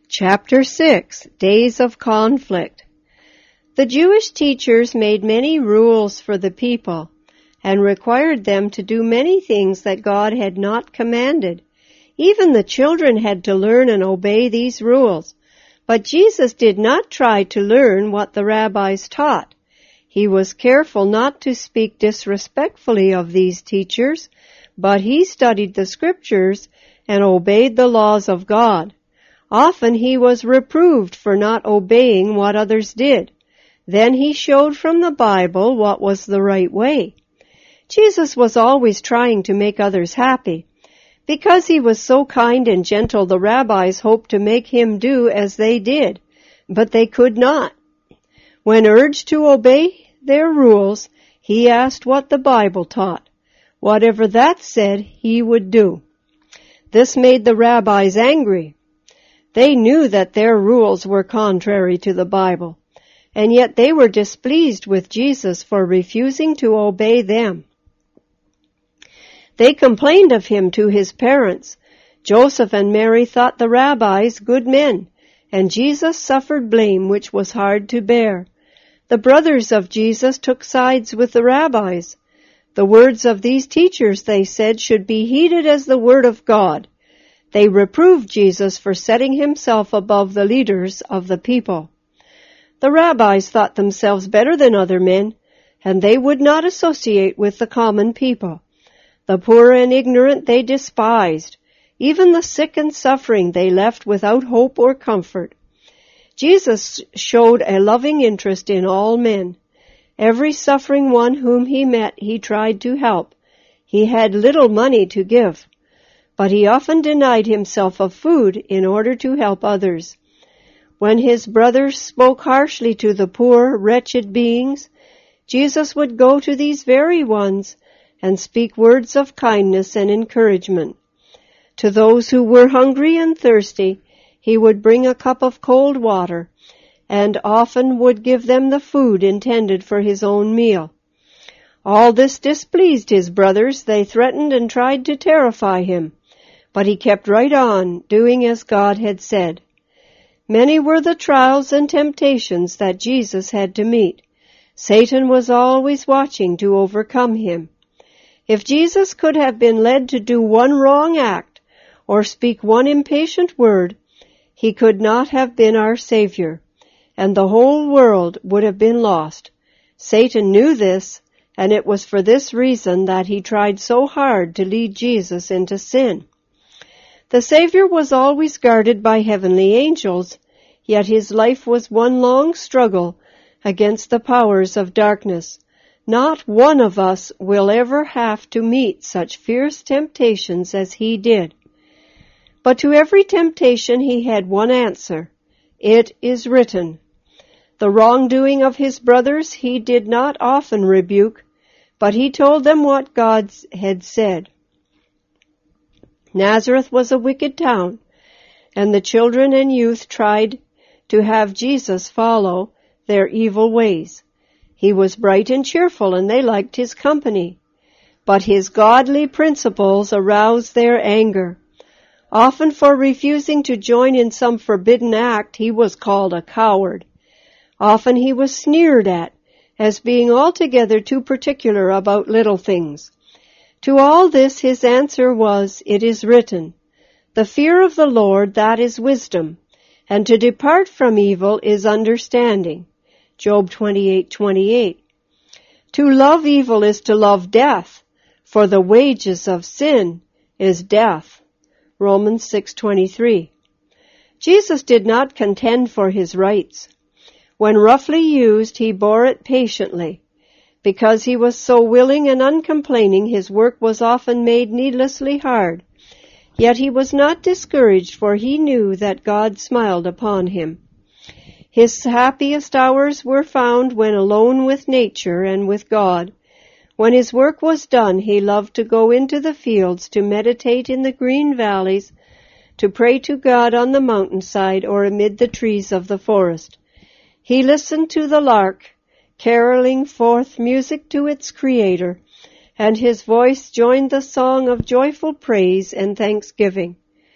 Chapter 6, Days of Conflict. The Jewish teachers made many rules for the people and required them to do many things that God had not commanded. Even the children had to learn and obey these rules. But Jesus did not try to learn what the rabbis taught. He was careful not to speak disrespectfully of these teachers, but he studied the scriptures and obeyed the laws of God. Often he was reproved for not obeying what others did. Then he showed from the Bible what was the right way. Jesus was always trying to make others happy. Because he was so kind and gentle, the rabbis hoped to make him do as they did, but they could not. When urged to obey their rules, he asked what the Bible taught. Whatever that said, he would do. This made the rabbis angry. They knew that their rules were contrary to the Bible, and yet they were displeased with Jesus for refusing to obey them. They complained of him to his parents. Joseph and Mary thought the rabbis good men, and Jesus suffered blame which was hard to bear. The brothers of Jesus took sides with the rabbis. The words of these teachers, they said, should be heeded as the word of God. They reproved Jesus for setting himself above the leaders of the people. The rabbis thought themselves better than other men, and they would not associate with the common people. The poor and ignorant they despised. Even the sick and suffering they left without hope or comfort. Jesus showed a loving interest in all men. Every suffering one whom he met, he tried to help. He had little money to give, but he often denied himself of food in order to help others. When his brothers spoke harshly to the poor, wretched beings, Jesus would go to these very ones and speak words of kindness and encouragement. To those who were hungry and thirsty, he would bring a cup of cold water, and often would give them the food intended for his own meal. All this displeased his brothers. They threatened and tried to terrify him, but he kept right on, doing as God had said. Many were the trials and temptations that Jesus had to meet. Satan was always watching to overcome him. If Jesus could have been led to do one wrong act or speak one impatient word, he could not have been our Savior, and the whole world would have been lost. Satan knew this, and it was for this reason that he tried so hard to lead Jesus into sin. The Savior was always guarded by heavenly angels, yet his life was one long struggle against the powers of darkness. Not one of us will ever have to meet such fierce temptations as he did. But to every temptation he had one answer: "It is written." The wrongdoing of his brothers he did not often rebuke, but he told them what God had said. Nazareth was a wicked town, and the children and youth tried to have Jesus follow their evil ways. He was bright and cheerful, and they liked his company. But his godly principles aroused their anger. Often for refusing to join in some forbidden act, he was called a coward. Often he was sneered at as being altogether too particular about little things. To all this his answer was, "It is written, the fear of the Lord, that is wisdom, and to depart from evil is understanding." Job 28:28. To love evil is to love death, for the wages of sin is death. Romans 6:23. Jesus did not contend for his rights. When roughly used, he bore it patiently. Because he was so willing and uncomplaining, his work was often made needlessly hard. Yet he was not discouraged, for he knew that God smiled upon him. His happiest hours were found when alone with nature and with God. When his work was done, he loved to go into the fields, to meditate in the green valleys, to pray to God on the mountainside or amid the trees of the forest. He listened to the lark, caroling forth music to its Creator, and his voice joined the song of joyful praise and thanksgiving.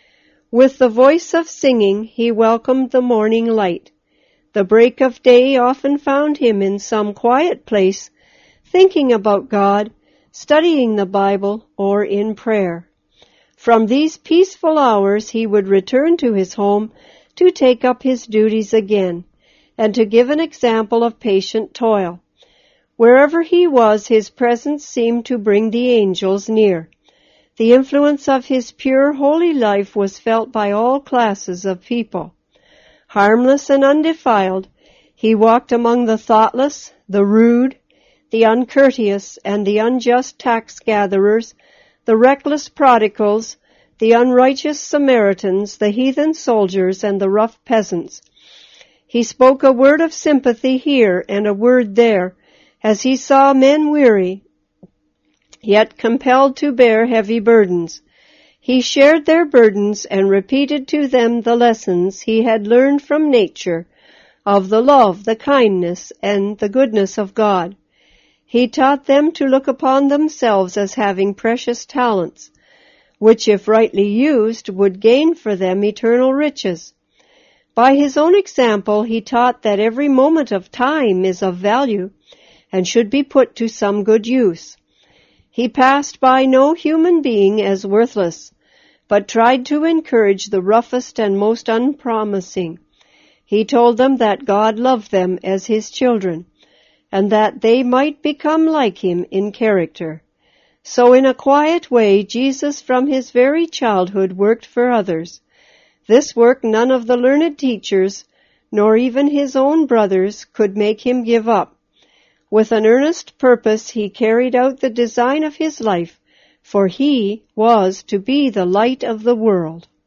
With the voice of singing he welcomed the morning light. The break of day often found him in some quiet place, thinking about God, studying the Bible, or in prayer. From these peaceful hours he would return to his home to take up his duties again, and to give an example of patient toil. Wherever he was, his presence seemed to bring the angels near. The influence of his pure, holy life was felt by all classes of people. Harmless and undefiled, he walked among the thoughtless, the rude, the uncourteous, and the unjust tax-gatherers, the reckless prodigals, the unrighteous Samaritans, the heathen soldiers, and the rough peasants. He spoke a word of sympathy here and a word there, as he saw men weary, yet compelled to bear heavy burdens. He shared their burdens and repeated to them the lessons he had learned from nature of the love, the kindness, and the goodness of God. He taught them to look upon themselves as having precious talents, which, if rightly used, would gain for them eternal riches. By his own example, he taught that every moment of time is of value and should be put to some good use. He passed by no human being as worthless, but tried to encourage the roughest and most unpromising. He told them that God loved them as his children, and that they might become like him in character. So in a quiet way, Jesus from his very childhood worked for others. This work none of the learned teachers, nor even his own brothers, could make him give up. With an earnest purpose he carried out the design of his life, for he was to be the light of the world.